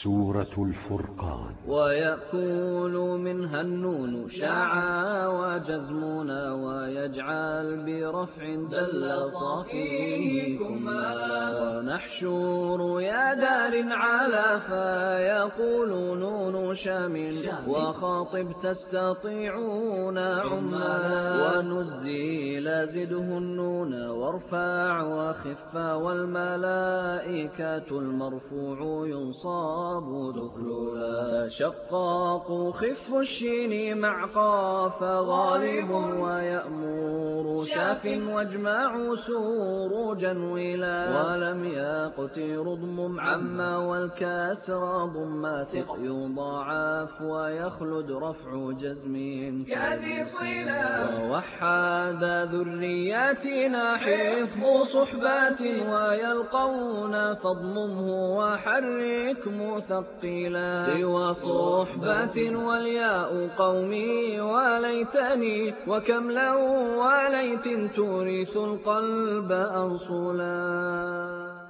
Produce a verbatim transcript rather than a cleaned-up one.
سورة الفرقان. ويأكل منها النون شاعا وجزمنا ويجعل برفع دل صافيكما. ونحشور يا دار على فيقول نون شام وخاطب تستطيعون عما. ونزيل زده النون وارفع وخف والملائكة المرفوع ينصاب دخلولا. شقاق خف الشين مع قاف غالب ويأمور شاف واجمع سروجا ولا. ولم يقتر ضم عما والكسر ضم ثق يضاعف ويخلد رفع جزم كذي صلا. ووحد ذرياتنا حفظ صحبات ويلقون فاضممه وحرك مثقلا. سوى صحبة والياء قومي وليتني وكم لو وليت تورث القلب أنصلا.